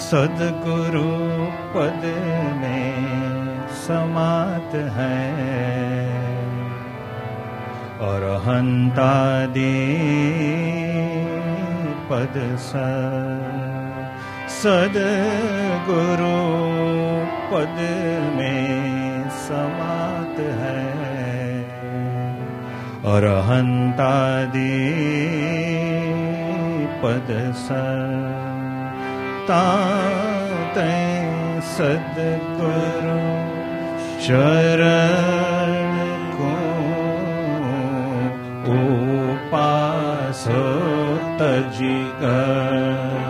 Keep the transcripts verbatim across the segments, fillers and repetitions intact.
सद्गुरु पद में समात है और अरहंतादि पद स सद्गुरु पद में समात है और अरहंतादि पद स ताते सद्गुरु चरण को उपासो तजिगर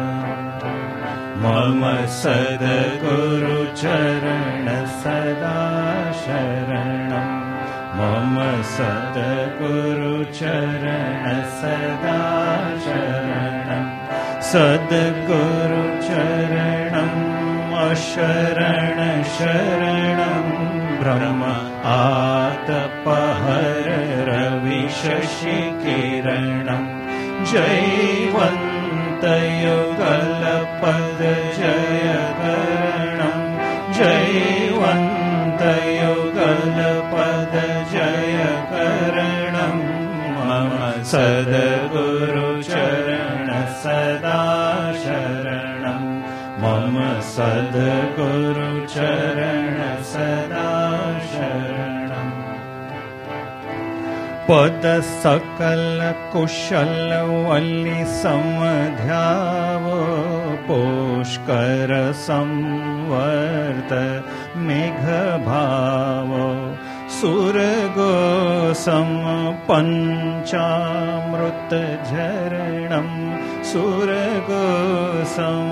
मम सद्गुरु चरण सदा शरणं मम सद्गुरु चरण सदा शरणं सद्गुरु चरणम् अशरण शरणं ब्रह्म आतपहर रवि शशि किरणं जयवन्त युगल पद जयकरणं जयवन्त युगल पद जयकरणं मम सद्गुरु चरण सदा शरणं मम सद्गुरु चरण सदा शरणं पद सकल कुशल वल्ली समध्यावो पुष्कर संवर्त मेघ भावो सुरगो सम पंचामृत झरणं सुरगो सम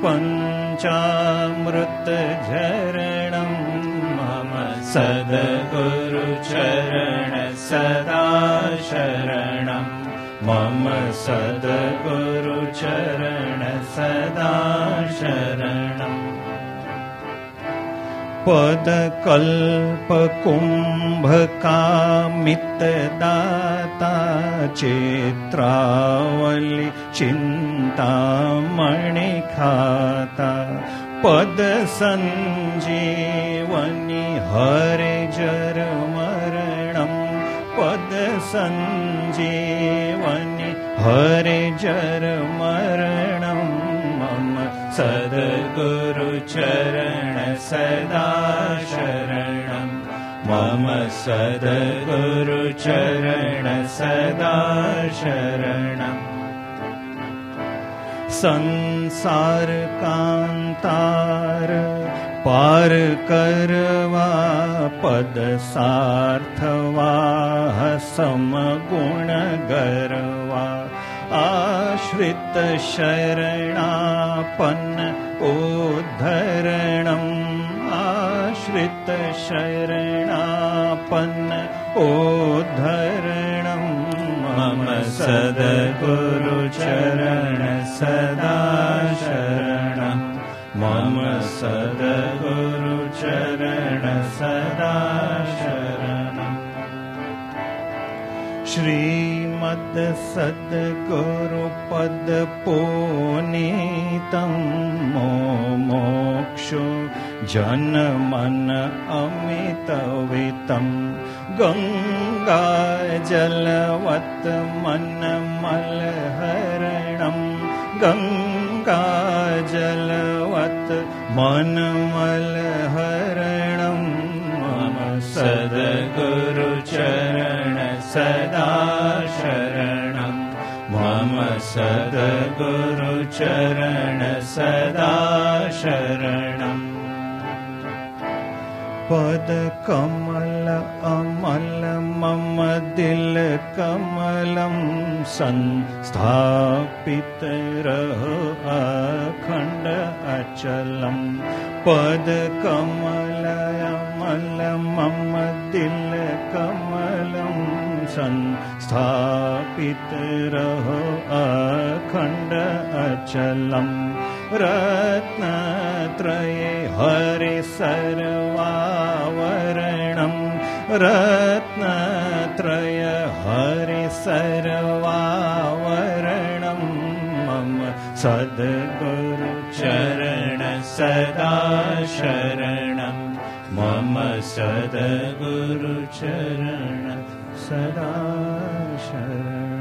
पंचामृत झरणं मम सद्गुरु चरण सदा शरणं मम सद्गुरु चरण सदा शरणं पद कल्प कुंभ कामित दाता चित्रावली चिंतामणि खाता पद संजीवनी हरे जर मरणं पद संजीवनी हरे जर मरणं मम सद्गुरु चरण सदा शरणं मम सद्गुरु चरण सदा शरणं संसार कांतार पार करवा पद सार्थवा समगुण गरवा आश्रित शरणापन्न उद्धरणं आश्रित शरणापन्न उद्धरणं मम सद्गुरु चरण सदा शरणं मम सद्गुरु चरण सदा शरणं श्रीमद् सद्गुरु पद पुनीतं मोक्षो जनमन अमितवितं गंगा जलवत् मनमलहरणं गंगा जलवत् मनमलहरणं मम सद्गुरु चरण सदा शरणं मम सद्गुरु चरण सदा शरणं पद कमल अमल मम दिल कमलं संस्थापित रहो अखंड अचलं पद कमल अमल मम दिल कमलं संस्थापित रहो अखंड अचलं रत्नत्रये हरि सर्वावरणं रत्नत्रय हरि सर्वावरणं मम सद्गुरु चरण सदा शरणं मम सद्गुरु चरण सदा शरणं